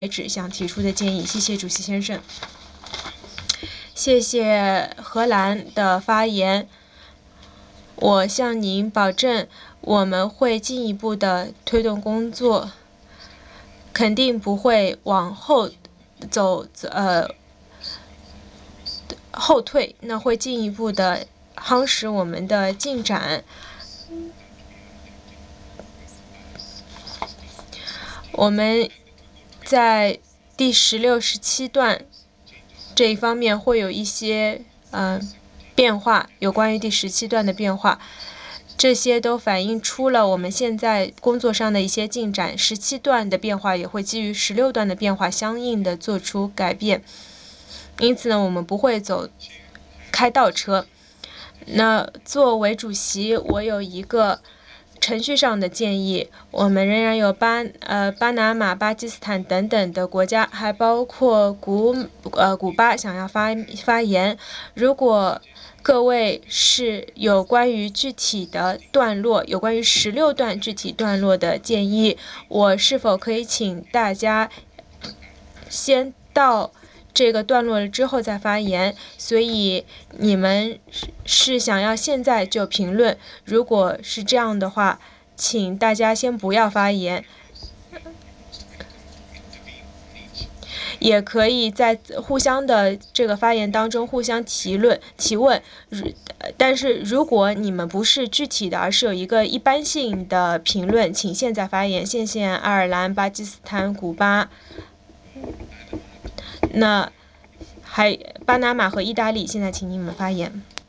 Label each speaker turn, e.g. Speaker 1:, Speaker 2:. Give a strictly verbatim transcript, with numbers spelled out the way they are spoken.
Speaker 1: 为止想提出的建议。谢谢主席先生。谢谢荷兰的发言。我向您保证，我们会进一步的推动工作，肯定不会往后走，呃，后退，那会进一步的夯实我们的进展。我们在第十六、十七段这一方面会有一些呃变化，有关于第十七段的变化，这些都反映出了我们现在工作上的一些进展。十七段的变化也会基于十六段的变化相应的做出改变，因此呢，我们不会走开倒车。那作为主席，我有一个程序上的建议，我们仍然有巴呃巴拿马、巴基斯坦等等的国家，还包括古呃古巴想要发发言。如果各位是有关于具体的段落，有关于十六段具体段落的建议，我是否可以请大家先到这个段落了之后再发言？所以你们是想要现在就评论？如果是这样的话，请大家先不要发言，也可以在互相的这个发言当中互相提论提问。但是如果你们不是具体的，而是有一个一般性的评论，请现在发言。谢谢爱尔兰、巴基斯坦、古巴。那还巴拿马和意大利，现在请你们发言。